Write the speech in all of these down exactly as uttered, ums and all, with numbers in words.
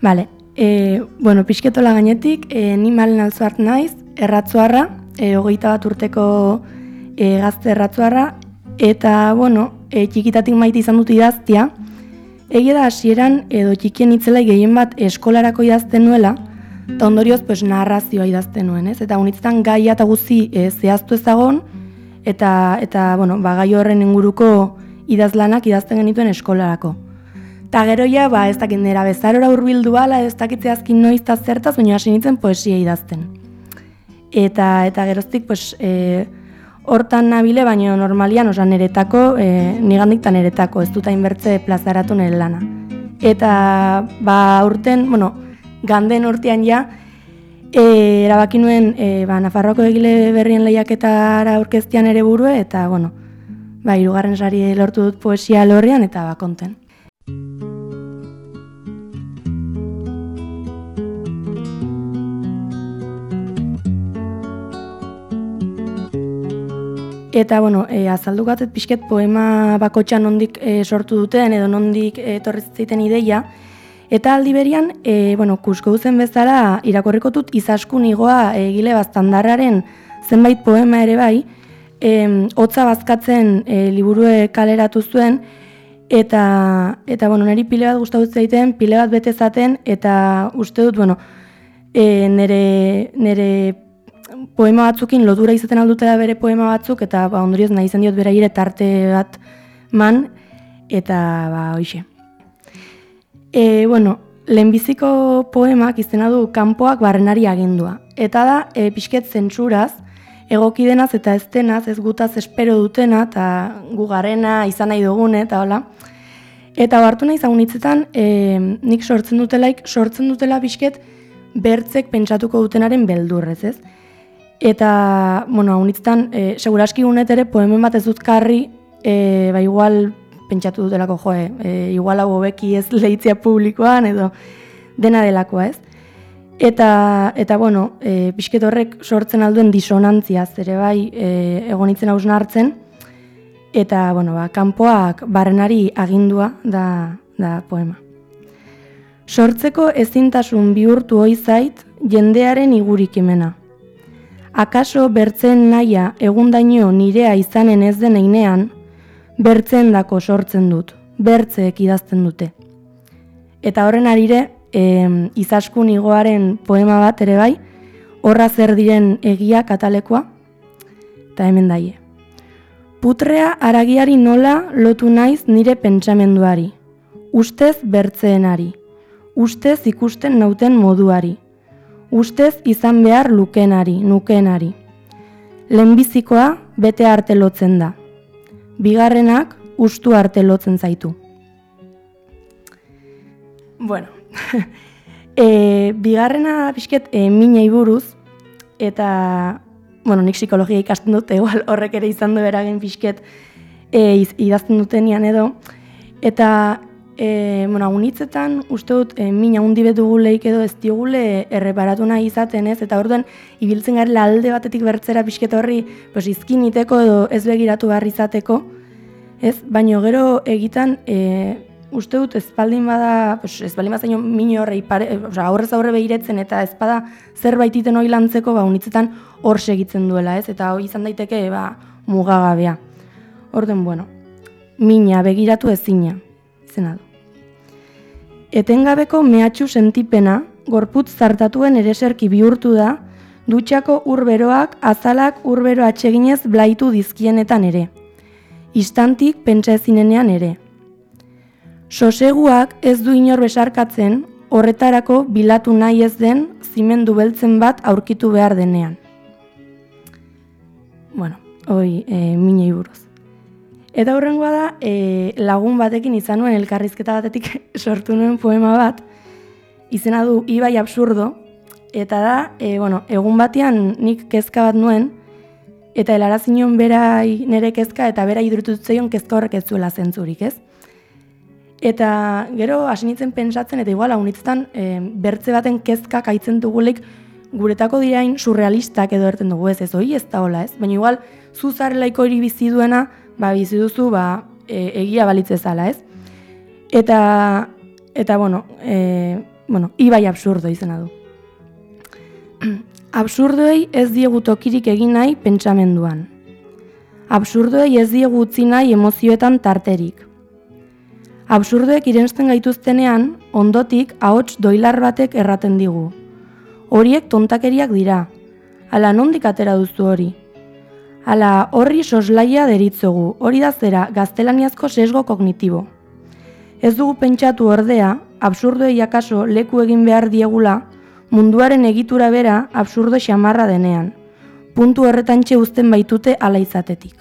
Bale, e, bueno, pixketola gainetik, e, ni Malen Alzuart naiz, erratzuarra, e, hogeita bat urteko e, gazte erratzuarra, eta, bueno, e, txikitatik maite izan dut idaztia, egia da hasieran edo txikien itzela gehien bat eskolarako idazten nuela, eta ondorioz pues, narrazioa idazten nuen, ez? Eta unitzetan gaia eta guzi e, zehaztu ezagon, eta, eta bueno, ba, gai horren inguruko idazlanak idazten genituen eskolarako. Eta gero ja, ba, ez dakit nera bezarora hurbildu bala, ez dakit zehazkin noiz eta zertaz, baina hasi nintzen poesia idazten. Eta, eta geroztik, pues, e, hortan nabile, baina normalian, oza, neretako, e, nigandik eta neretako, ez dut hainbertze plazaratu nire lana. Eta, ba, urten, bueno, ganden urtean ja, e, erabaki nuen, e, ba, Nafarroako egile berrien lehiaketara aurkeztian ere burue, eta, bueno, ba, hirugarren sari lortu dut poesia lorrian, eta ba, konten. Eta, bueno, e, azaldu gatzet pixket poema bakotxa nondik e, sortu duten edo nondik etorri zitzaiten ideia. Eta aldi berian, e, bueno, kusko duzen bezala irakorriko dut Izaskun igoa egile baztandarraren zenbait poema ere bai, e, hotza bazkatzen e, liburue kaleratu zuen, eta, eta bueno, niri pile bat gustatu zaiten, pile bat bete zaten, eta uste dut, bueno, e, nere, nere poema batzukin lotura izaten aldutela bere poema batzuk, eta ba, ondorioz nahi izan diot beraire tarte bat man, eta ba, hoixe. E, bueno, lehenbiziko poemak izena du Kanpoak barrenari agindua. Eta da, e, pixket zentsuraz, egoki denaz eta ez denaz, ez gutaz espero dutena, eta gu garena izan nahi dugune, eta hola. Eta hartu nahi zagun hitzetan, e, nik sortzen dutelaik, sortzen dutela pixket bertzek pentsatuko dutenaren beldurrez, ez? Eta, bueno, haunitzetan, e, seguraski gunet ere poemen bat ez dut karri, e, ba igual pentsatu dutelako joe, e, igual hau hobeki ez lehitzea publikoan edo dena delakoa, ez? Eta, eta bueno, e, pixket horrek sortzen alduen disonantziaz ere bai e, egonitzen hausnartzen, eta, bueno, ba, Kanpoak barrenari agindua da, da poema. Sortzeko ezintasun bihurtu ohi zait jendearen igurikimena. Akaso bertzen naia egundaino nirea izanen ez den einean, bertzen dako sortzen dut, bertzeek idazten dute. Eta horren arire, e, Izaskun igoaren poema bat ere bai, horra zer diren egia katalekoa, eta hemen daie. Putrea haragiari nola lotu naiz nire pentsamenduari, ustez bertzeenari, ustez ikusten nauten moduari, ustez izan behar lukenari, nukenari. Lehenbizikoa bete arte lotzen da. Bigarrenak ustu arte lotzen zaitu. Bueno, e, bigarrena pixket e, minei buruz, eta, bueno, nik psikologia ikasten dut, igual horrek ere izan du beragen pixket e, idazten dutenian edo, eta E, bueno, agunitzetan, uste dut, e, min haundi betuguleik edo ez diogule erreparatu nahi izaten, ez? Eta orduan, ibiltzen garela alde batetik bertzera pixket horri, pues, izkin iteko edo ez begiratu behar izateko, ez? Baina gero egitan, e, uste dut, ezpaldin bada, pues, ezpaldin bada zaino min horre, ipare, oza, aurrez aurre begiretzen eta ezpada zerbait iten hori lantzeko, ba, unitzetan hor segitzen duela, ez? Eta hori izan daiteke, ba, mugagabea. Orden, bueno, mina begiratu ezina. Izena du. Etengabeko mehatxu sentipena, gorputz zartatuen ereserki bihurtu da, dutxako urberoak, azalak urbero atseginez blaitu dizkienetan ere. Istantik pentsa ezinenean ere. Soseguak ez du inor besarkatzen, horretarako bilatu nahi ez den, zimendu beltzen bat aurkitu behar denean. Bueno, hoi, e, minei buruz. Eta hurrengoa da, e, lagun batekin izan nuen elkarrizketa batetik sortu nuen poema bat, izena du Ibai absurdo, eta da, e, bueno, egun batean nik kezka bat nuen, eta helarazinon berai nire kezka, eta bera idurtutzeion kezka horrek ez zuela zentzurik, ez? Eta gero hasi nintzen pentsatzen, eta igual haunitzetan e, bertze baten kezka kaitzen dugulik guretako dirain surrealistak edo erten dugu, ez ez, hoi ez da hola, ez? Baina igual, zuzarelaiko hori bizi duena, ba, bizi duzu, ba, e, egia balitz ezala, ez? Eta, eta bueno, e, bueno, ibai absurdo izena du. Absurdoei ez diegu tokirik egin nahi pentsamenduan. Absurdoei ez diegu utzi nahi emozioetan tarterik. Absurdoek irensten gaituztenean, ondotik ahots doilar batek erraten digu. Horiek tontakeriak dira. Ala nondik atera duzu hori? Ala horri soslaia deritzogu, hori da zera gaztelaniazko sesgo kognitibo. Ez dugu pentsatu ordea, absurdoei akaso leku egin behar diegula, munduaren egitura bera absurdo xamarra denean. Puntu horretantxe uzten baitute ala izatetik.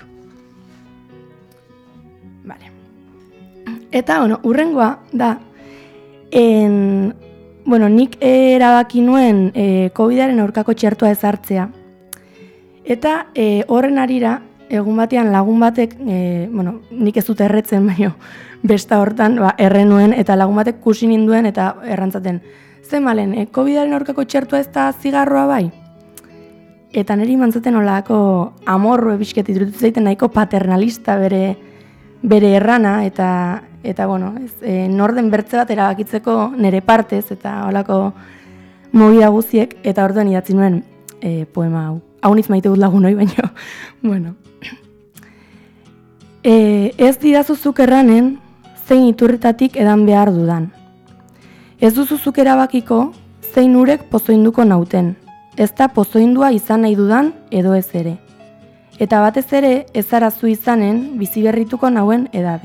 Vale. Eta, bueno, urrengoa da, en, bueno, nik erabaki nuen e, COVIDaren aurkako txertoa ezartzea. Eta e, horren arira, egun batean lagun batek, e, bueno, nik ez dut erretzen, baina besta hortan ba, erre nuen, eta lagun batek kusi ninduen eta errantzaten. Zer malen, e, COVIDaren aurkako txertoa ez da zigarroa bai? Eta niri mantzaten olako amorru ebisket iruditu zaiten nahiko paternalista bere, bere errana, eta, eta bueno, ez, e, norden bertze bat erabakitzeko nire partez, eta olako movida guziek, eta orduan idatzi nuen e, poema hau. Hau niz maite dut lagun hoi, baina, bueno. E, ez didazuzuk erranen, zein iturritatik edan behar dudan. Ez duzuzuk erabakiko, zein urek pozoinduko nauten. Ez da pozoindua izan nahi dudan edo ez ere. Eta batez ere, ez arazu izanen, biziberrituko nauen edabe.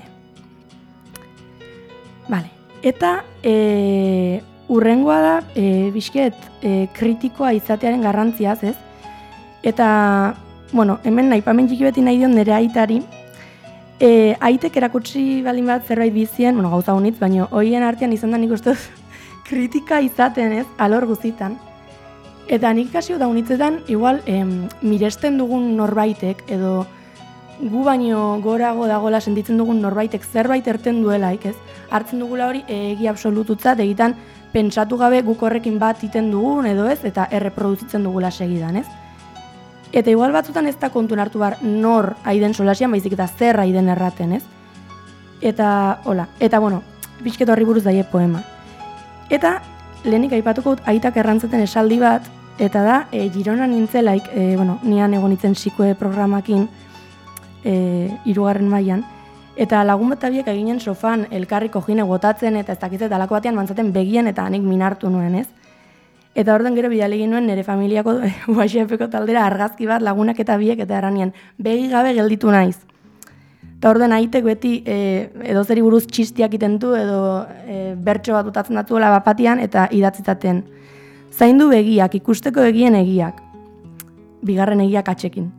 Vale. Eta e, urrengoa da, e, bizket, e, kritikoa izatearen garrantziaz, ez? Eta, bueno, hemen aipamen txiki beti nahi dion nire aitari, e, aitek erakutsi balin bat zerbait bizien, bueno, gauza honitz, baina hoien artean izan da nik uste kritika izaten, ez, alor guzitan. Eta nik kasio da unitzetan, igual, em, miresten dugun norbaitek, edo gu baino gorago dagola sentitzen dugun norbaitek zerbait erten duelaik, ez? Hartzen dugula hori egi absolututzat, egitan pentsatu gabe guk horrekin bat iten dugun edo ez, eta erreproduzitzen dugula segidan, ez? Eta igual batzutan ez da kontun hartu bar nor aiden solasian, baizik eta zer aiden erraten, ez? Eta, hola, eta bueno, pixket horri buruz daie poema. Eta, lehenik aipatuko dut aitak errantzaten esaldi bat, eta da, e, Girona nintzelaik, e, bueno, nian egon itzen Sikue programakin, e, irugarren mailan, eta lagun bat abiek eginen sofan elkarriko jine botatzen, eta ez dakitzet alako batean mantzaten begien, eta anik minartu nuen, ez? Eta orden gero bidali nuen nire familiako U H F-ko taldera argazki bat lagunak eta biek eta erranien begi gabe gelditu naiz. Eta orden aitek beti e, edo zeri buruz txistiak itentu edo e, bertso bat utatzen datuela bapatian eta idatzitaten. Zaindu begiak, ikusteko egien egiak. Bigarren egiak atxekin.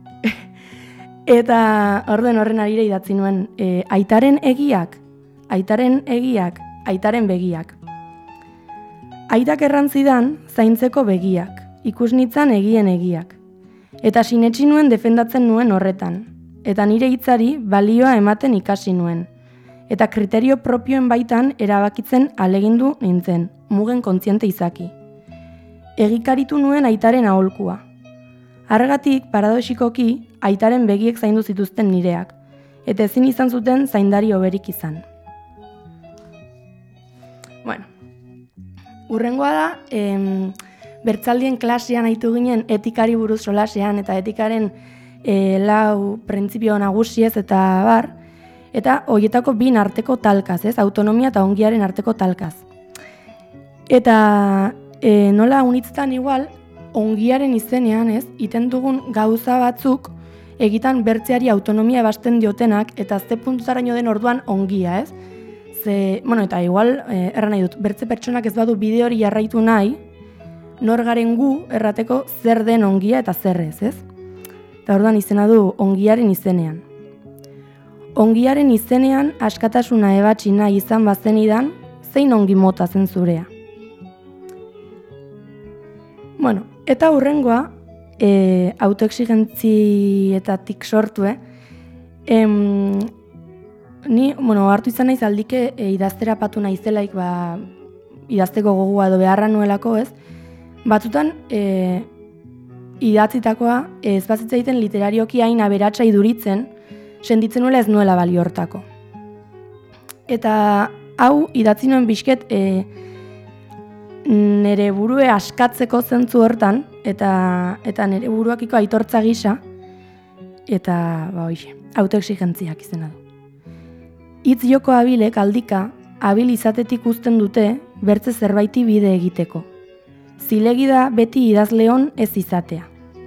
Eta orden horren arire idatzi nuen e, aitaren egiak, aitaren egiak, aitaren begiak. Aitak errantzidan zaintzeko begiak, ikusnitzan egien egiak. Eta sinetsi nuen defendatzen nuen horretan. Eta nire hitzari balioa ematen ikasi nuen. Eta kriterio propioen baitan erabakitzen alegindu nintzen, mugen kontziente izaki. Egikaritu nuen aitaren aholkua. Hargatik, paradoxikoki, aitaren begiek zaindu zituzten nireak. Eta ezin izan zuten zaindari hoberik izan. Bueno. Urrengoa da, em, bertzaldien klasean haitu ginen etikari buruz solasean eta etikaren e, lau printzipio nagusiez eta bar, eta horietako bin arteko talkaz, ez? Autonomia eta ongiaren arteko talkaz. Eta e, nola unitztan igual, ongiaren izenean, ez? Iten dugun gauza batzuk egitan bertzeari autonomia ebasten diotenak eta ze puntuzaraino den orduan ongia, ez? Ze, bueno, eta igual, eh, erran nahi dut, bertze pertsonak ez badu bide hori jarraitu nahi, nor garen gu errateko zer den ongia eta zerrez, ez? Eta orduan izena du ongiaren izenean. Ongiaren izenean askatasuna ebatzi nahi izan bazenidan, zein ongi mota zen zurea. Bueno, eta hurrengoa, e, autoexigentzieetatik sortu, eh? Em, Ni, bueno, hartu izan naiz aldike e, idaztera patu naizelaik, ba, idazteko gogoa edo beharra nuelako, ez? Batzutan, e, idatzitakoa ez bazitza egiten literarioki hain aberatsa iduritzen, senditzen nuela ez nuela balio hortako. Eta hau idatzi nuen bizket, e, nire burue askatzeko zentzu hortan, eta, eta nire buruakiko aitortza gisa, eta, ba, hoxe, autoexigentziak izena du. Hitz joko abilek aldika, abil izatetik uzten dute, bertze zerbaiti bide egiteko. Zilegi da beti idazleon ez izatea.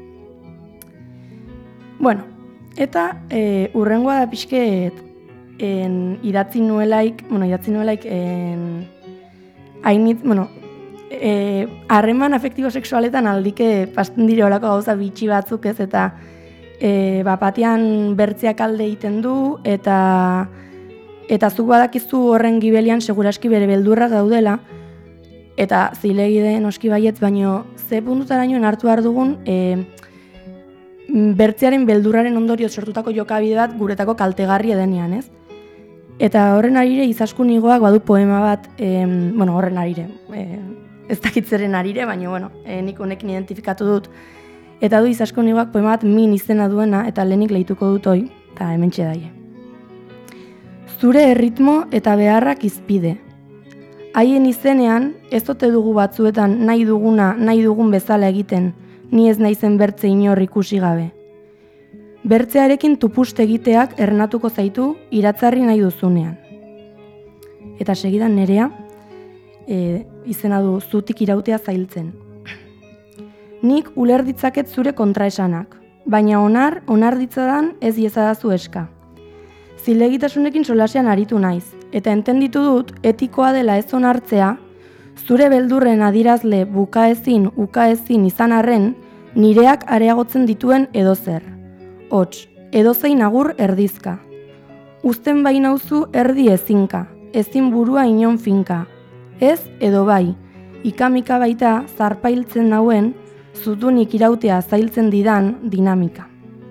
Bueno, eta e, urrengoa da pixket en, idatzi nuelaik, bueno, idatzi nuelaik en, hainit, bueno, e, harreman afektibo sexualetan aldike pasten dire olako gauza bitxi batzuk ez, eta e, bapatean bertzeak alde egiten du, eta eta zuk badakizu horren gibelian seguraski bere beldurrak daudela, eta zilegi den noski baietz, baino ze puntutarainoen hartu behar dugun e, bertzearen beldurraren ondorio sortutako jokabide bat guretako kaltegarri edenean, ez? Eta horren arire Izaskun Igoak badu poema bat, e, bueno, horren arire, e, ez dakitzeren arire, baina, bueno, e, nik honekin identifikatu dut, eta du Izaskun Igoak poema bat min izena duena, eta lehenik lehituko dut hoi, eta hementxe daie. Zure erritmo eta beharrak izpide. Haien izenean, ez ote dugu batzuetan nahi duguna, nahi dugun bezala egiten, ni ez naizen bertze inor ikusi gabe. Bertzearekin tupuste egiteak ernatuko zaitu iratzarri nahi duzunean. Eta segidan Nerea, e, izena du zutik irautea zailtzen. Nik uler ditzaket zure kontraesanak, baina onar, onar ditzadan ez iezadazu eska. Zilegitasunekin solasean aritu naiz, eta entenditu dut etikoa dela ez onartzea, zure beldurren adirazle bukaezin, ukaezin izan arren, nireak areagotzen dituen edozer. Hots, edozein agur erdizka. Uzten bai nauzu erdi ezinka, ezin burua inon finka. Ez edo bai, ikamika baita zarpailtzen nauen, zutunik irautea zailtzen didan dinamika.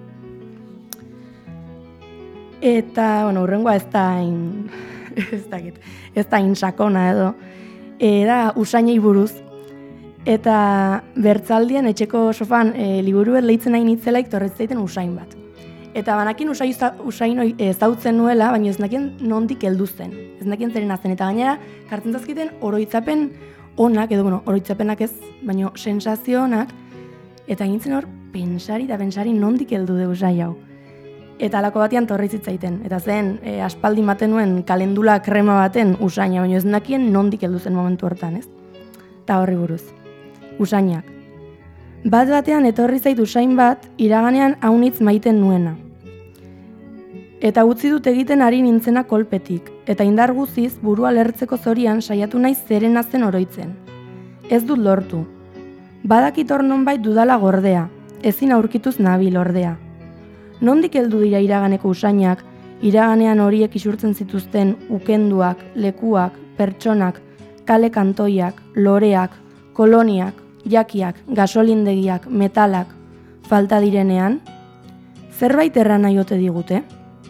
Eta, bueno, urrengoa ez da hain, ez dakit, ez da hain sakona edo, era usainei buruz. Eta bertzaldien etxeko sofan e, liburuet lehitzen nahi nitzelaik torretzaiten usain bat. Eta banakin usai, usain ezautzen nuela, baina ez nakien nondik heldu zen. Ez nakien zeren azen, eta gainera kartzen zazkiten oroitzapen onak, edo bueno, oroitzapenak ez, baina sensazio onak, eta gintzen hor, pensari eta pensari nondik heldu de usai hau. Eta alako batean torreizitzaiten, eta zen e, aspaldi maten nuen kalendula krema baten usaina, baina ez nakien nondik heldu zen momentu hortan, ez? Eta horri buruz. Usainak. Bat batean etorri zait usain bat, iraganean haunitz maiten nuena. Eta utzi dut egiten ari nintzena kolpetik, eta indar guziz burua lertzeko zorian saiatu naiz zerena zen oroitzen. Ez dut lortu. Badakit hor nonbait dudala gordea, ezin aurkituz nabil ordea. Nondik heldu dira iraganeko usainak, iraganean horiek isurtzen zituzten ukenduak, lekuak, pertsonak, kale kantoiak, loreak, koloniak, jakiak, gasolindegiak, metalak, falta direnean, zerbait erran nahi ote digute?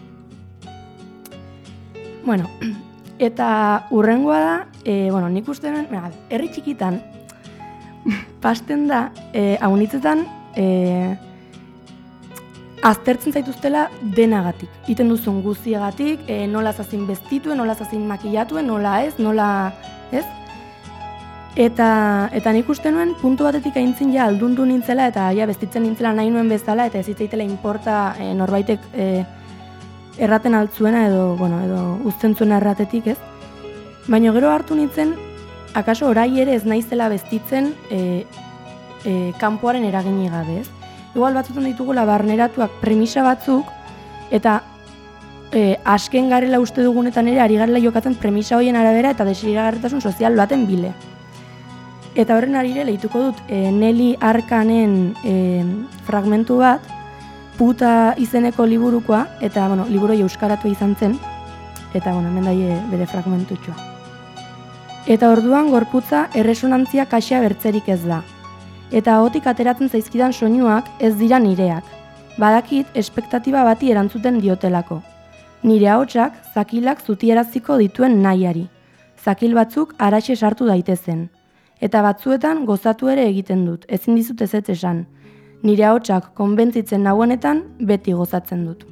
Bueno, eta urrengoa da, e, bueno, nik uste den, herri txikitan, pasten da, e, haunitzetan, e, aztertzen zaituztela denagatik. Iten duzun guztiagatik, e, nola zazin bestituen, nola zazin makillatuen, nola ez, nola ez. Eta, eta nik uste nuen puntu batetik aintzin ja aldundu nintzela eta ja bestitzen nintzela nahi nuen bezala eta ez zitzaitela inporta e, norbaitek e, erraten altzuena edo, bueno, edo uzten zuena erratetik ez. Baina gero hartu nintzen, akaso orai ere ez naizela bestitzen e, e, kanpoaren eragini gabe ez. Igual batzutan ditugula barneratuak premisa batzuk eta e, asken garela uste dugunetan ere ari garela jokatzen premisa hoien arabera eta desiragarritasun sozial baten bile. Eta horren arire lehituko dut e, Nelly Arkanen e, fragmentu bat, Puta izeneko liburukoa, eta bueno, liburu euskaratu izan zen, eta bueno, hemen daie bere fragmentutxoa. Eta orduan gorputza erresonantzia kaxa bertzerik ez da. Eta ahotik ateratzen zaizkidan soinuak ez dira nireak. Badakit espektatiba bati erantzuten diotelako. Nire ahotsak zakilak zutieraziko dituen nahiari. Zakil batzuk araxe sartu daitezen. Eta batzuetan gozatu ere egiten dut, ezin dizut ezetz esan. Nire ahotsak konbentzitzen nagoenetan beti gozatzen dut.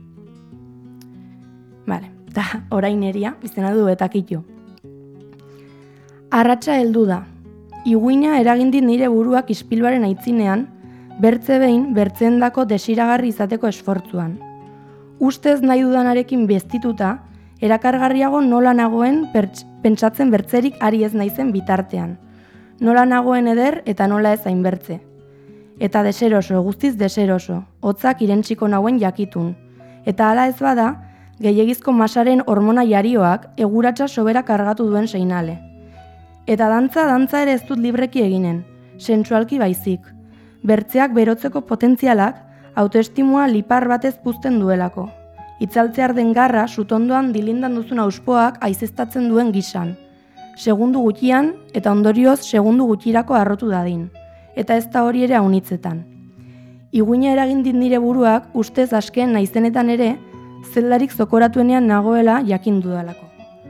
Bale, eta orain eria, izena du eta kitu. Arratsa heldu da. Iguina eragindit nire buruak ispiluaren aitzinean, bertze behin bertzeendako desiragarri izateko esfortzuan. Ustez nahi dudanarekin bestituta, erakargarriago nola nagoen perts, pentsatzen bertzerik ari ez naizen bitartean. Nola nagoen eder eta nola ez hainbertze. Eta deseroso, guztiz deseroso, hotzak irentsiko nauen jakitun. Eta hala ez bada, gehiegizko masaren hormona jarioak eguratsa sobera kargatu duen seinale. Eta dantza, dantza ere ez dut libreki eginen, sensualki baizik. Bertzeak berotzeko potentzialak autoestimua lipar batez puzten duelako. Itzaltzear den garra sutondoan dilindan duzun auspoak aizeztatzen duen gisan. Segundu gutxian eta ondorioz segundu gutxirako harrotu dadin. Eta ez da hori ere aunitzetan. Iguina eragindit nire buruak ustez askeen naizenetan ere zeldarik zokoratuenean nagoela jakin dudalako.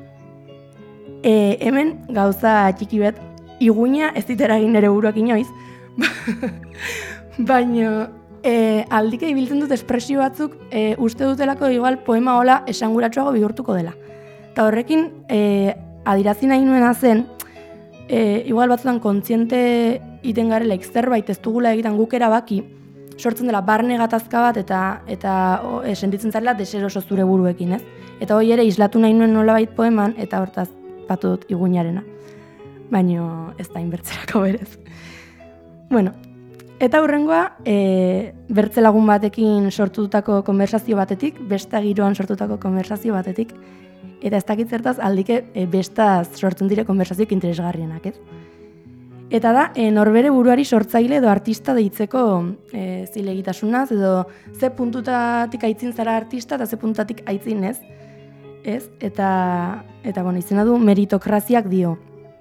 E, hemen gauza txiki bet, iguina ez dit eragin nire buruak inoiz, baina e, aldike ibiltzen dut espresio batzuk e, uste dutelako igual poema hola esanguratsuago bihurtuko dela. Eta horrekin e, adirazi nahi nuena zen, e, igual batzutan kontziente iten garela zerbait ez dugula egiten guk erabaki, sortzen dela barne gatazka bat eta eta o, e, sentitzen zarela deseroso zure buruekin, ez? Eta hori ere islatu nahi nuen nolabait poeman eta hortaz batu dut iguinarena. Baino ez da inbertzerako berez. Bueno, eta hurrengoa e, bertze lagun batekin sortutako konversazio batetik, besta giroan sortutako konversazio batetik, eta ez dakit zertaz aldike e, bestaz sortzen dire konversazioik interesgarrienak, ez? Eta da, e, norbere buruari sortzaile edo artista deitzeko e, zilegitasunaz, edo ze puntutatik aitzin zara artista eta ze puntutatik aitzin ez. Ez? Eta, eta bueno, izena du meritokraziak dio.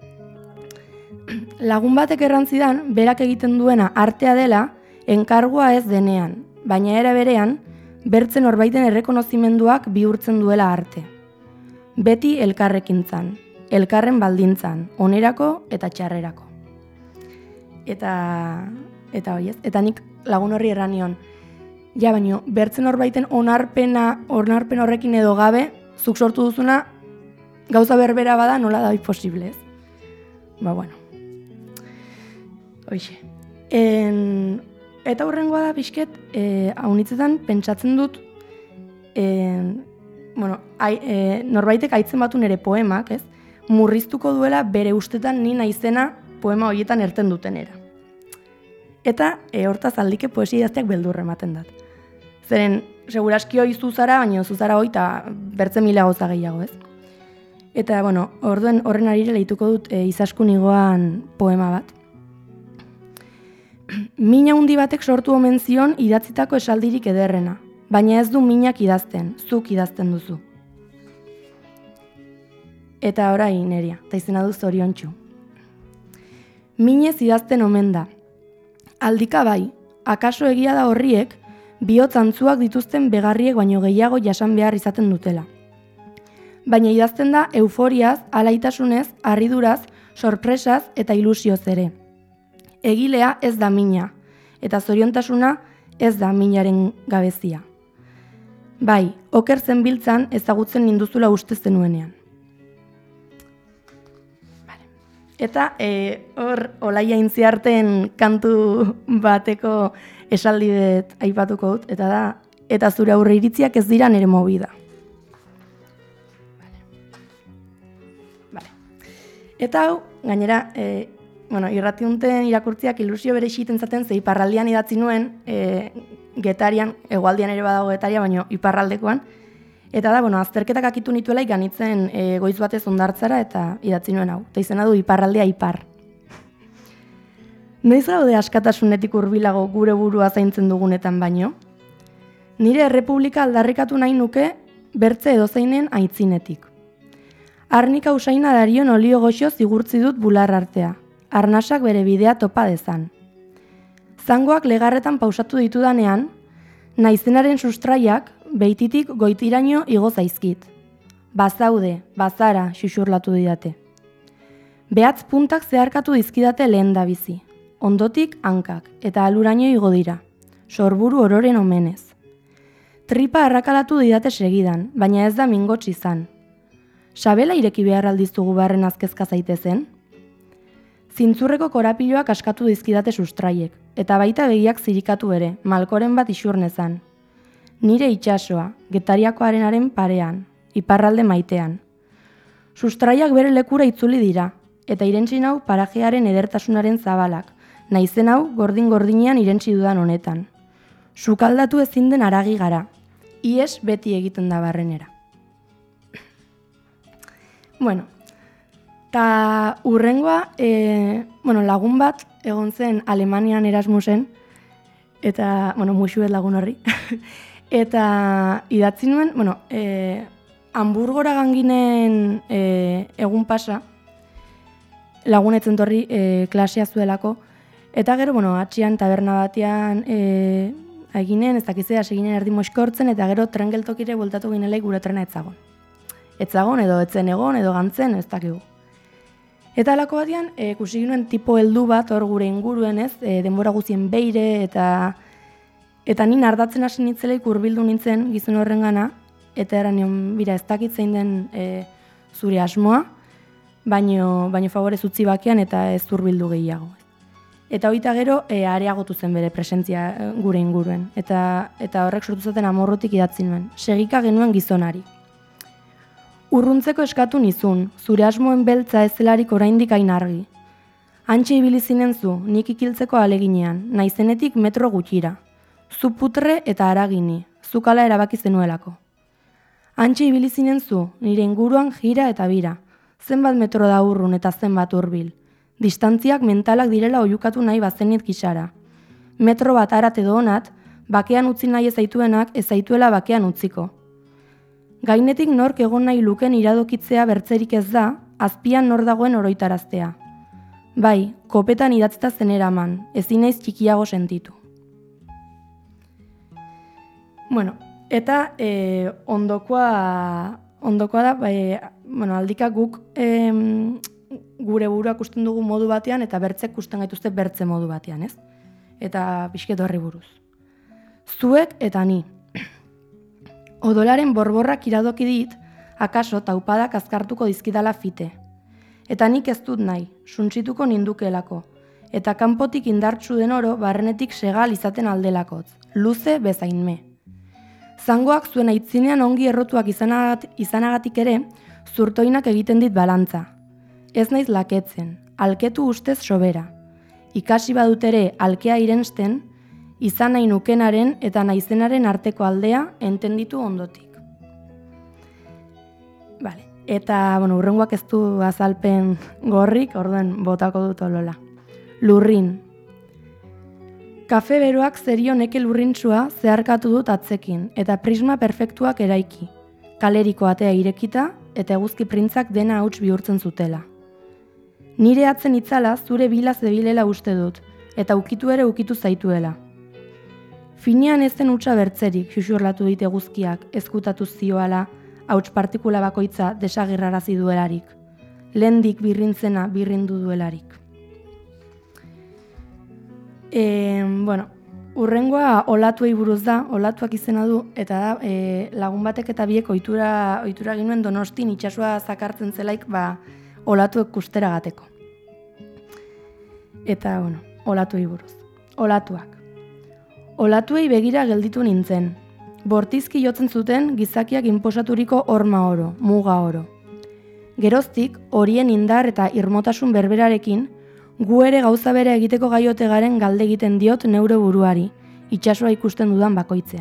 Lagun batek errantzidan, berak egiten duena artea dela, enkargua ez denean, baina ere berean, bertzen horbaiten errekonozimenduak bihurtzen duela arte. Beti elkarrekintzan, elkarren baldintzan, onerako eta txarrerako. Eta, eta hoi ez, eta nik lagun horri erranion, ja baino, bertzen horbaiten onarpena, onarpen horrekin edo gabe, zuk sortu duzuna, gauza berbera bada nola da posible ez. Ba, bueno. Hoixe. En, eta hurrengoa da pixket, e, haunitzetan pentsatzen dut, en, bueno, ai, e, norbaitek aitzen batu nire poemak, ez? Murriztuko duela bere ustetan ni naizena poema horietan erten dutenera. Eta e, hortaz aldike poesia idazteak beldurre ematen dat. Zeren, seguraski hoi zuzara, baina zuzara hoi eta bertze mila goza gehiago, ez? Eta, bueno, orduen horren arire lehituko dut e, izaskun igoan poema bat. Mina handi batek sortu omen zion idatzitako esaldirik ederrena, baina ez du minak idazten, zuk idazten duzu. Eta orain, Neria, eta izena du zoriontsu. Minez idazten omen da. Aldika bai, akaso egia da horriek, bihotz antzuak dituzten begarriek baino gehiago jasan behar izaten dutela. Baina idazten da euforiaz, alaitasunez, harriduraz, sorpresaz eta ilusioz ere. Egilea ez da mina, eta zoriontasuna ez da minaren gabezia. Bai, oker zen biltzan ezagutzen ninduzula uste zenuenean. Eta e, hor olaia intziarten kantu bateko esaldi bet aipatuko dut, eta da, eta zure aurre iritziak ez dira nere movida. Vale. Vale. Eta hau, gainera, e, bueno, irratiunten irakurtziak ilusio bere xiten zaten, ze iparraldian idatzi nuen, e, Getarian, hegoaldian ere badago Getaria, baina iparraldekoan, eta da, bueno, azterketak akitu nituela iganitzen e, goiz batez ondartzara eta idatzi nuen hau. Eta izena du iparraldea ipar. Noiz gaude askatasunetik hurbilago gure burua zaintzen dugunetan baino? Nire errepublika aldarrikatu nahi nuke bertze edozeinen aitzinetik. Arnika usaina darion olio goxo zigurtzi dut bular artea. Arnasak bere bidea topa dezan. Zangoak legarretan pausatu ditudanean, naizenaren sustraiak beititik goitiraino igo zaizkit. Bazaude, bazara, xuxurlatu didate. Behatz puntak zeharkatu dizkidate lehen da bizi. Ondotik hankak, eta aluraino igo dira. Sorburu ororen omenez. Tripa arrakalatu didate segidan, baina ez da mingotx izan. Sabela ireki behar aldizugu barren azkezka zaitezen? Zintzurreko korapiloak askatu dizkidate sustraiek, eta baita begiak zirikatu ere, malkoren bat isurnezan. Nire itsasoa, Getariakoarenaren parean, iparralde maitean. Sustraiak bere lekura itzuli dira, eta irentsi nau parajearen edertasunaren zabalak, naizen hau gordin-gordinean irentsi dudan honetan. Sukaldatu ezin den haragi gara, ies beti egiten da barrenera. Bueno, eta urrengoa, e, bueno, lagun bat egon zen Alemanian Erasmusen, eta, bueno, musuet lagun horri, eta idatzi nuen, bueno, e, Hamburgora ganginen e, egun pasa, lagunetzen torri e, klasea zuelako, eta gero, bueno, atxian taberna batean e, eginen, ez dakizea, seginen erdi moskortzen, eta gero tren geltokire bueltatu ginelei gure trena etzagon. Etzagon, edo etzen egon, edo gantzen, ez dakigu. Eta alako batean, e, kusi ginen tipo heldu bat hor gure inguruen, ez, e, denbora guzien beire, eta eta ni nardatzen hasi nitzeleik hurbildu nintzen gizon horren gana, eta eranion, bira, ez dakit zein den e, zure asmoa, baino, baino favorez utzi bakean eta ez hurbildu gehiago. Eta hoita gero, e, areagotu zen bere presentzia gure inguruen, eta, eta horrek sortu zaten amorrotik idatzi nuen, segika genuen gizonari. Urruntzeko eskatu nizun, zure asmoen beltza ez zelarik oraindik hain argi. Hantxe ibili zinen zu, nik ikiltzeko aleginean, naizenetik metro gutxira. Zu putre eta haragini, zukala erabaki zenuelako. Hantxe ibili zinen zu, nire inguruan jira eta bira. Zenbat metro da urrun eta zenbat hurbil. Distantziak mentalak direla oiukatu nahi bazenit kisara. Metro bat arat edo honat, bakean utzi nahi ezaituenak ezaituela bakean utziko. Gainetik nork egon nahi luken iradokitzea bertzerik ez da, azpian nor dagoen oroitaraztea. Bai, kopetan idatzita zeneraman, ezin naiz txikiago sentitu. Bueno, eta e, ondokoa, ondokoa da, e, bueno, aldika guk e, gure buruak usten dugu modu batean, eta bertzek usten gaituzte bertze modu batean, ez? Eta pixket horri buruz. Zuek eta ni. Odolaren borborrak iradoki dit, akaso taupadak azkartuko dizkidala fite. Eta nik ez dut nahi, suntsituko nindukelako, eta kanpotik indartsu den oro barrenetik segal izaten aldelakotz, luze bezainme. Zangoak zuen aitzinean ongi errotuak izanagat, izanagatik ere, zurtoinak egiten dit balantza. Ez naiz laketzen, alketu ustez sobera. Ikasi badut ere alkea irensten, izan nahi nukenaren eta naizenaren arteko aldea entenditu ondotik. Vale. Eta, bueno, urrengoak ez du azalpen gorrik, orduen botako dut olola. Lurrin. Kafe beroak zerio neke lurrintsua zeharkatu dut atzekin, eta prisma perfektuak eraiki. Kaleriko atea irekita, eta eguzki printzak dena hauts bihurtzen zutela. Nire atzen itzala zure bila zebilela uste dut, eta ukitu ere ukitu zaituela. Finean ez zen hutsa bertzerik, xuxurlatu dit eguzkiak, ezkutatu zioala, hauts partikula bakoitza desagirrarazi duelarik. Lehendik birrintzena birrindu duelarik. E, bueno, urrengoa olatuei buruz da, olatuak izena du, eta da, e, lagun batek eta biek ohitura, ohitura ginuen Donostin itsasoa zakartzen zelaik, ba, olatuek kustera gateko. Eta, bueno, olatuei buruz. Olatuak. Olatuei begira gelditu nintzen. Bortizki jotzen zuten gizakiak inposaturiko horma oro, muga oro. Geroztik, horien indar eta irmotasun berberarekin, gu ere gauza bere egiteko gaiote garen galde egiten diot neure buruari, itsasoa ikusten dudan bakoitzean.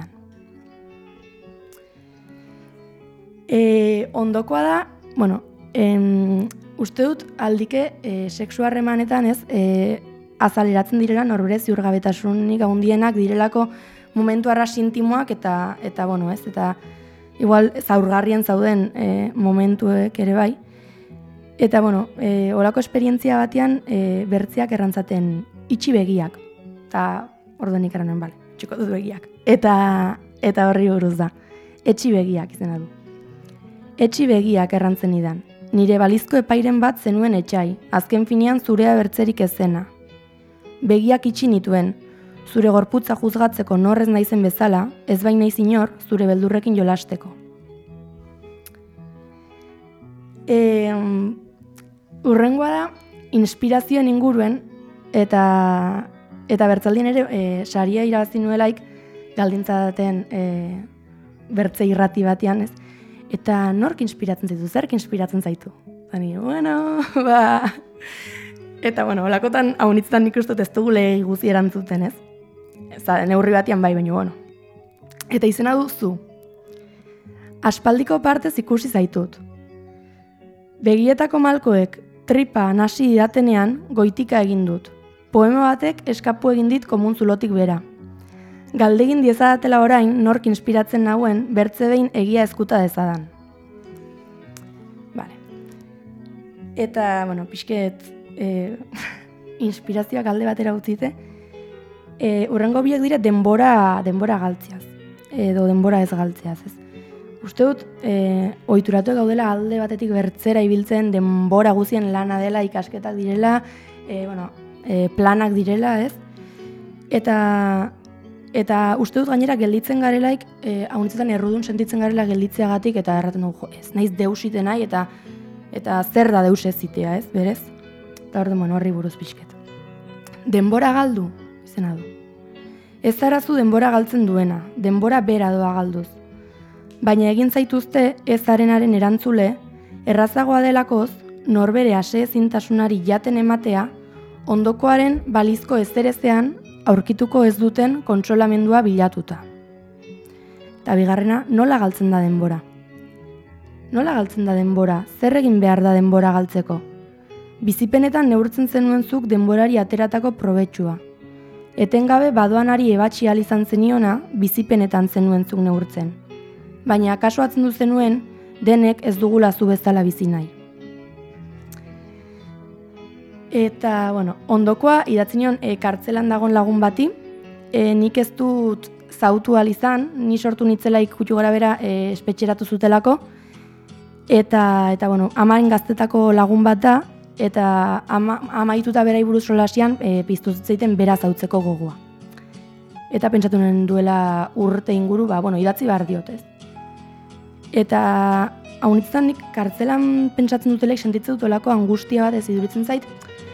E, ondokoa da, bueno, em, uste dut aldike e, sexu harremanetan ez, e, azaleratzen direla norbere ziurgabetasunik handienak direlako momentu arras intimoak eta, eta bueno, ez, eta igual zaurgarrien zauden e, momentuek ere bai. Eta, bueno, e, olako esperientzia batean e, bertziak errantzaten itxi begiak. Eta ordenik eranen, bale, txiko dut begiak. Eta, eta horri buruz da. Etxi begiak izena du. Etxi begiak errantzen idan. Nire balizko epairen bat zenuen etxai, azken finean zurea bertzerik ez zena. Begiak itxi nituen, zure gorputza juzgatzeko norrez naizen bezala, ez bain naiz inor zure beldurrekin jolasteko. E, urrengoa da, inspirazioen inguruen, eta eta bertzaldien ere e, saria irabazi nuelaik galdintza daten e, bertze irrati batean, ez? Eta nork inspiratzen zaitu, zerk inspiratzen zaitu? Zani, bueno, ba... Eta, bueno, olakotan, hau nitzetan nik uste ez dugu lege guzi erantzuten, ez? Eza, neurri batean bai, baina, bueno. Eta izena duzu. Aspaldiko partez ikusi zaitut. Begietako malkoek tripa nasi didatenean goitika egin dut. Poema batek eskapu egin dit komun zulotik bera. Galdegin diezadatela orain nork inspiratzen nauen bertze behin egia eskuta dezadan. Vale. Eta, bueno, pixket e, inspirazioak alde batera utzite. E, urrengo biak dire denbora, denbora galtziaz. Edo denbora ez galtziaz, ez. Uste dut, e, ohituratu gaudela alde batetik bertzera ibiltzen denbora guzien lana dela, ikasketak direla, e, bueno, e, planak direla, ez? Eta... Eta uste dut gainera gelditzen garelaik, e, haunitzetan errudun sentitzen garela gelditzeagatik, eta erraten dugu, jo, ez naiz deusite nahi, eta eta zer da deus ez zitea, ez, berez? Eta hor den, bueno, horri buruz pixket. Denbora galdu, izena du. Ez zarazu denbora galtzen duena, denbora bera doa galduz. Baina egin zaituzte ez zarenaren erantzule, errazagoa delakoz, norbere ase ezintasunari jaten ematea, ondokoaren balizko ezerezean, aurkituko ez duten kontsolamendua bilatuta. Eta bigarrena, nola galtzen da denbora? Nola galtzen da denbora? Zer egin behar da denbora galtzeko? Bizipenetan neurtzen zenuen zuk denborari ateratako probetxua. Etengabe badoanari ebatxi ahal izan zeniona, bizipenetan zenuen zuk neurtzen. Baina akaso atzen du zenuen, denek ez dugula zu bezala bizi nahi. Eta, bueno, ondokoa idatzi nion e, kartzelan dagon lagun bati, e, nik ez dut zautu ahal izan, ni sortu nitzelaik kutxu gara bera e, espetxeratu zutelako, eta, eta bueno, amaren gaztetako lagun bat da, eta ama, amaituta bera iburuz solasian e, piztu zitzaiten bera zautzeko gogoa. Eta pentsatu nuen duela urte inguru, ba, bueno, idatzi behar diot, ez. Eta hau nitzetan nik kartzelan pentsatzen dutelek sentitzen dutolako angustia bat ez iduritzen zait,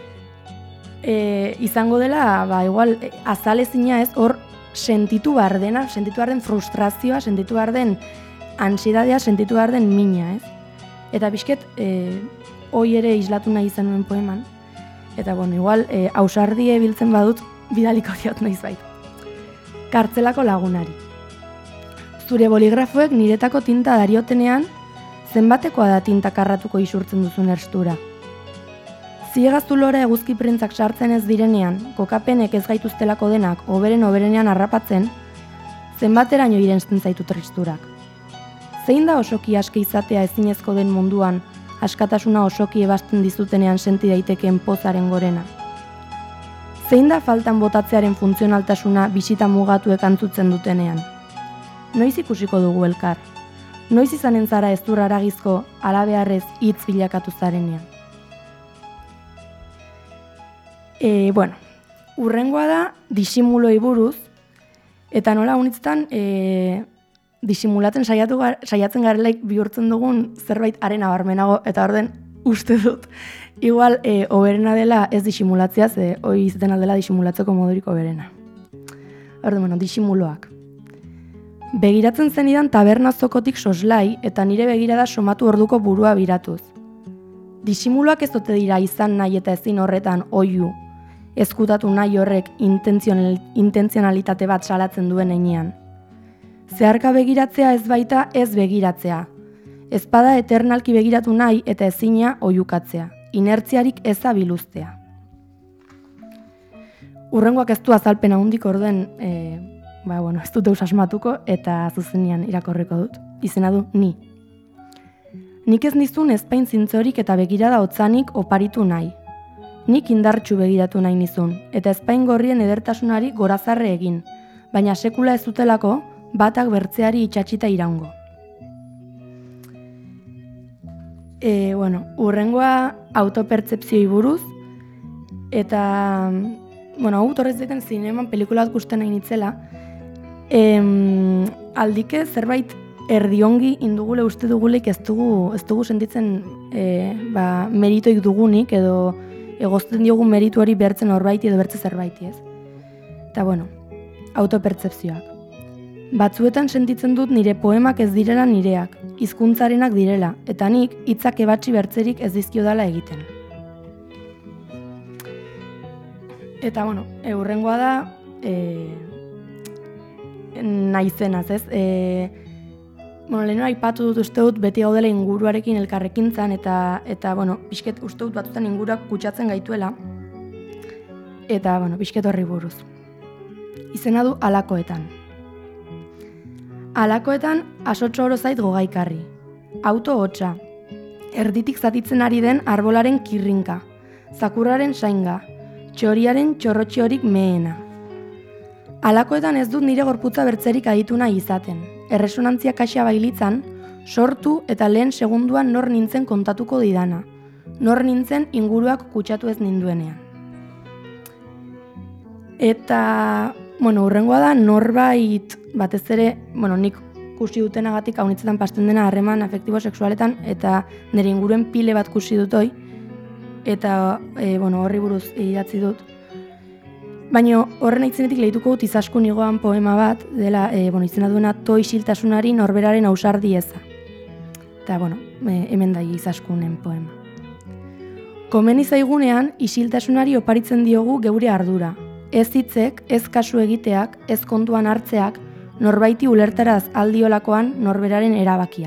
E, izango dela, ba, igual, e, azalezina ez, hor sentitu behar dena, sentitu behar den frustrazioa, sentitu behar den ansiedadea, sentitu behar den mina, ez? Eta pixket, e, hoi ere islatu nahi izan nuen poeman. Eta, bueno, igual, e, ausardie biltzen badut, bidaliko diot nahi zait. Kartzelako lagunari. Zure boligrafoek niretako tinta dariotenean, zenbatekoa da tinta karratuko isurtzen duzun erstura. Ziegaztu lora eguzki printzak sartzen ez direnean, kokapenek ez gaituztelako denak oberen oberenean harrapatzen, zenbateraino irensten zaitu tristurak. Zein da osoki aske izatea ezinezko den munduan, askatasuna osoki ebasten dizutenean senti daitekeen pozaren gorena? Zein da faltan botatzearen funtzionaltasuna bisita mugatuek antzutzen dutenean? Noiz ikusiko dugu elkar? Noiz izanen zara ezdur haragizko, alabeharrez hitz bilakatu zarenean? E, bueno, urrengoa da disimuloi buruz, eta nola unitzetan e, disimulaten saiatu gar, saiatzen garelaik bihurtzen dugun zerbait haren abarmenago, eta orden uste dut, igual e, oberena dela ez disimulatzea, ze hoi izaten aldela disimulatzeko modurik oberena. Orden, bueno, disimuloak. Begiratzen zenidan taberna zokotik soslai, eta nire begirada somatu orduko burua biratuz. Disimuloak ez dute dira izan nahi eta ezin horretan oiu, ezkutatu nahi horrek intentzional, intentzionalitate bat salatzen duen heinean. Zeharka begiratzea ez baita ez begiratzea. Ezpada eternalki begiratu nahi eta ezina oiukatzea. Inertziarik eza biluztea. Urrengoak ez du azalpen handik orduen, e, ba, bueno, ez dut deus asmatuko eta zuzenean irakorriko dut. Izena du ni. Nik ez nizun ezpain zintzorik eta begirada hotzanik oparitu nahi. Nik indartsu begiratu nahi nizun, eta ezpain gorrien edertasunari gorazarre egin, baina sekula ez dutelako batak bertzeari itxatxita iraungo. E, bueno, urrengoa autopertzepzioi buruz, eta, bueno, hau torrez deten zineman pelikulat gusten nahi nitzela, em, aldike zerbait erdiongi indugule uste dugulik ez dugu, ez dugu sentitzen e, ba, meritoik dugunik, edo egozten diogun meritu hori bertzen horbaiti edo bertze zerbaiti, ez? Eta bueno, autopertzepzioak. Batzuetan sentitzen dut nire poemak ez direla nireak, hizkuntzarenak direla, eta nik hitzak ebatzi bertzerik ez dizkiodala egiten. Eta bueno, e, hurrengoa da, e, naizenaz, ez? E, bueno, leheno aipatu dut uste dut beti gaudela inguruarekin elkarrekintzan, eta, eta bueno, pixket uste dut batzutan inguruak kutsatzen gaituela, eta bueno, pixket horri buruz. Izena du Halakoetan. Halakoetan asotxo oro zait gogaikarri. Auto hotsa. Erditik zatitzen ari den arbolaren kirrinka. Zakurraren sainga. Txoriaren txorrotxiorik mehena. Halakoetan ez dut nire gorputza bertzerik aditu nahi izaten. Erresonantzia kaxa bailitzan, sortu eta lehen segunduan nor nintzen kontatuko didana. Nor nintzen inguruak kutsatu ez ninduenean. Eta, bueno, hurrengoa da norbait batez ere, bueno, nik kusi dutenagatik haunitzetan pasten dena harreman afektibo-sexualetan eta nire inguruen pile bat kusi dutoi eta, e, bueno, horri buruz idatzi dut. Baina horren aitzenetik lehituko dut Izaskun igoan poema bat, dela, e, bueno, izena duena To isiltasunari norberaren ausardi eza. Eta, bueno, e, hemen da Izaskunen poema. Komeni zaigunean, isiltasunari oparitzen diogu geure ardura. Ez hitzek, ez kasu egiteak, ez kontuan hartzeak, norbaiti ulertaraz aldiolakoan norberaren erabakia.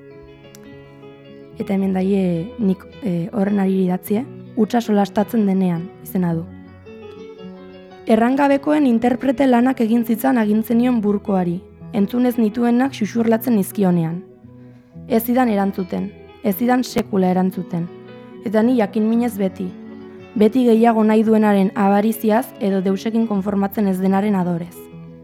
Eta hemen daie nik e, horren ari idatzie, hutsa solastatzen denean, izena du. Errangabekoen interprete lanak egin zitzan agintzen nion burkoari, entzunez nituenak xuxurlatzen nizkionean. Ez zidan erantzuten, ez zidan sekula erantzuten, eta ni jakin minez beti, beti gehiago nahi duenaren abariziaz edo deusekin konformatzen ez denaren adorez.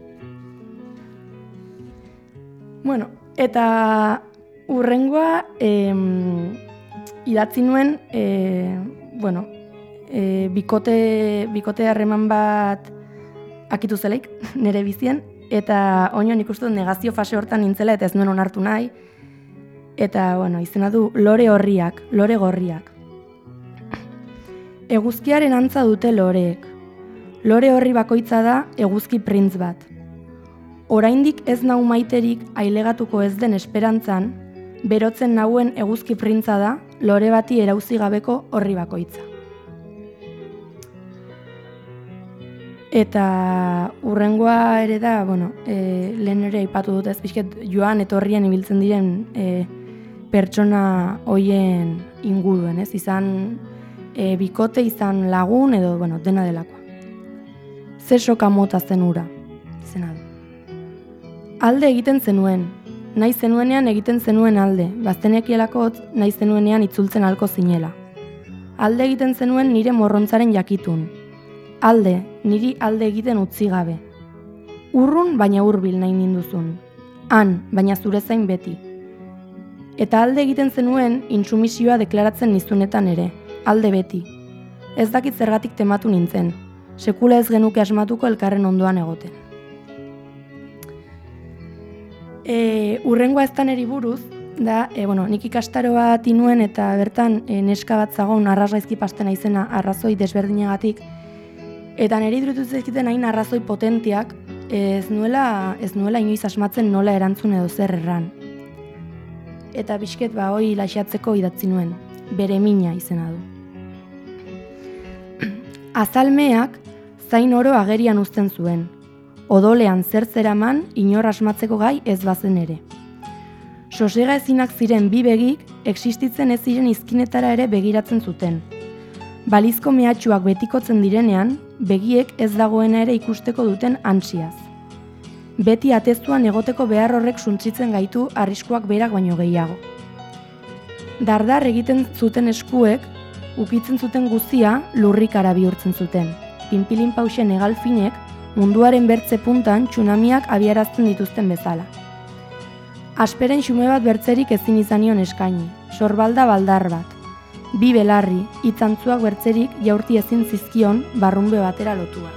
Bueno, eta hurrengoa em, idatzi nuen, e, bueno, e, bikote, bikote harreman bat akitu zelaik, nire bizien, eta oino nik uste dut negazio fase hortan nintzela eta ez nuen onartu nahi, eta, bueno, izena du lore horriak, lore gorriak. Eguzkiaren antza dute loreek. Lore horri bakoitza da eguzki printz bat. Oraindik ez nau maiterik ailegatuko ez den esperantzan, berotzen nauen eguzki printza da lore bati erauzi gabeko horri bakoitza. Eta hurrengoa ere da, bueno, e, lehen ere aipatu dut ez pixket joan etorrien ibiltzen diren e, pertsona hoien inguruen, ez? Izan e, bikote, izan lagun edo, bueno, dena delakoa. Ze soka mota zen ura, izena du. Alde egiten zenuen, nahi zenuenean egiten zenuen alde, baztenekielakotz nahi zenuenean itzultzen halko zinela. Alde egiten zenuen nire morrontzaren jakitun. Alde, niri alde egiten utzi gabe. Urrun baina hurbil nahi ninduzun. Han, baina zure zain beti. Eta alde egiten zenuen intsumisioa deklaratzen nizunetan ere, alde beti. Ez dakit zergatik tematu nintzen, sekula ez genuke asmatuko elkarren ondoan egoten. E, urrengoa ez eri buruz, da, e, bueno, nik ikastaro bat inuen eta bertan e, neska bat zagon arrasgaizki pastena izena arrazoi desberdinagatik, eta niri iruditu zaizkiten hain arrazoi potentiak, ez nuela, ez nuela inoiz asmatzen nola erantzun edo zer erran. Eta pixket ba hoi laxatzeko idatzi nuen, bere mina izena du. Azalmeak zain oro agerian uzten zuen, odolean zer zeraman inor asmatzeko gai ez bazen ere. Sosega ezinak ziren bi begik existitzen ez ziren izkinetara ere begiratzen zuten. Balizko mehatxuak betikotzen direnean, begiek ez dagoena ere ikusteko duten ansiaz. Beti atezuan egoteko behar horrek suntsitzen gaitu arriskuak berak baino gehiago. Dardar egiten zuten eskuek, ukitzen zuten guztia lurrikara bihurtzen zuten. Pinpilin pausen egalfinek munduaren bertze puntan tsunamiak abiarazten dituzten bezala. Asperen xume bat bertzerik ezin izanion eskaini, sorbalda baldar bat. Bi belarri, hitzantzuak bertzerik jaurti ezin zizkion barrunbe batera lotuak.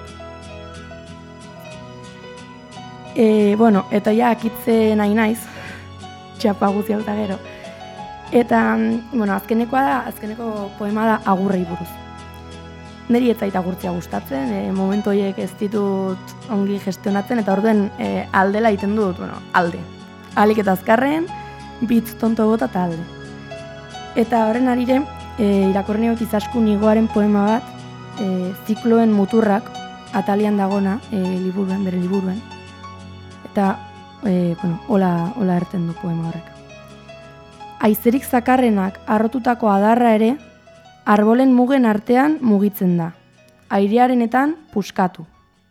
E, bueno, eta ja akitze nahi naiz, txapa guzti hau eta gero. Eta, bueno, azkenekoa da, azkeneko poema da agurrei buruz. niri ez zait agurtzea gustatzen, e, momentu horiek ez ditut ongi gestionatzen, eta orduen e, aldela egiten dut, bueno, alde. Alik eta azkarren, bitz tonto bota eta alde. Eta horren arire, e, irakurri niot Izaskun Igoaren poema bat, e, zikloen muturrak, atalian dagona, e, liburuan, bere liburuan. Eta, e, bueno, hola, hola erten du poema horrek. Aizerik zakarrenak arrotutako adarra ere, arbolen mugen artean mugitzen da. Airearenetan puskatu.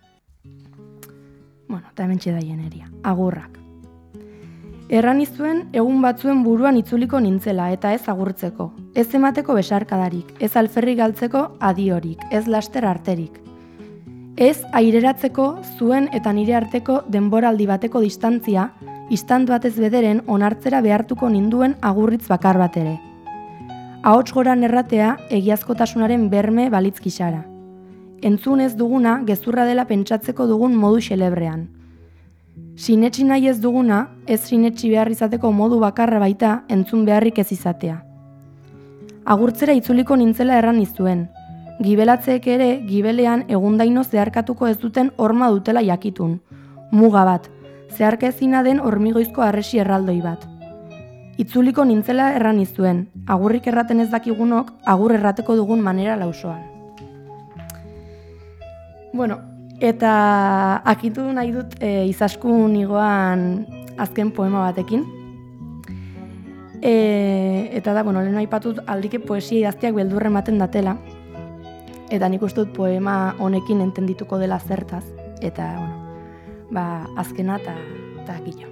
Bueno, eta hemen txedaien eria. Agurrak. Erran izuen egun batzuen buruan itzuliko nintzela eta ez agurtzeko. Ez emateko besarkadarik, ez alferrik galtzeko adiorik, ez laster arterik. Ez aireratzeko zuen eta nire arteko denboraldi bateko distantzia, istant batez bederen onartzera behartuko ninduen agurritz bakar bat ere. Ahots goran erratea egiazkotasunaren berme balitzkixara. Entzun ez duguna gezurra dela pentsatzeko dugun modu xelebrean. Sinetsi nahi ez duguna, ez sinetsi behar izateko modu bakarra baita entzun beharrik ez izatea. Agurtzera itzuliko nintzela erran izuen. Gibelatzeek ere gibelean egundaino zeharkatuko ez duten horma dutela jakitun. Muga bat, zeharka ezina den hormigoizko arresi erraldoi bat. Itzuliko nintzela erran izuen, agurrik erraten ez dakigunok, agur errateko dugun manera lausoan. Bueno, eta akitu nahi dut e, Izaskun Igoan azken poema batekin. E, eta da, bueno, lehen aipatut aldike poesia idazteak beldurre ematen datela. Eta nik uste dut poema honekin entendituko dela zertaz. Eta, bueno, ba, azkena eta, eta gilo.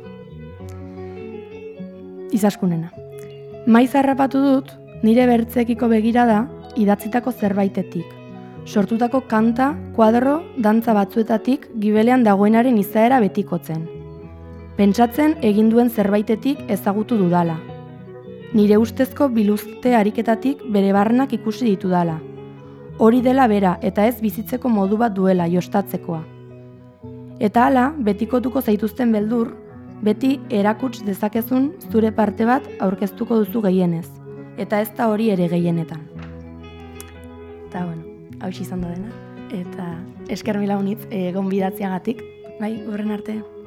Izaskunena. Maiz harrapatu dut, nire bertzekiko begirada idatzitako zerbaitetik. Sortutako kanta, kuadro, dantza batzuetatik gibelean dagoenaren izaera betikotzen. Pentsatzen egin duen zerbaitetik ezagutu dudala. Nire ustezko biluzte ariketatik bere barnak ikusi ditudala. Hori dela bera eta ez bizitzeko modu bat duela jostatzekoa. Eta hala, betikotuko zaituzten beldur, beti erakuts dezakezun zure parte bat aurkeztuko duzu gehienez. Eta ez da hori ere gehienetan. Eta, bueno, hau izan da dena. Eta esker mila honitz egon bidatziagatik. Bai, horren arte.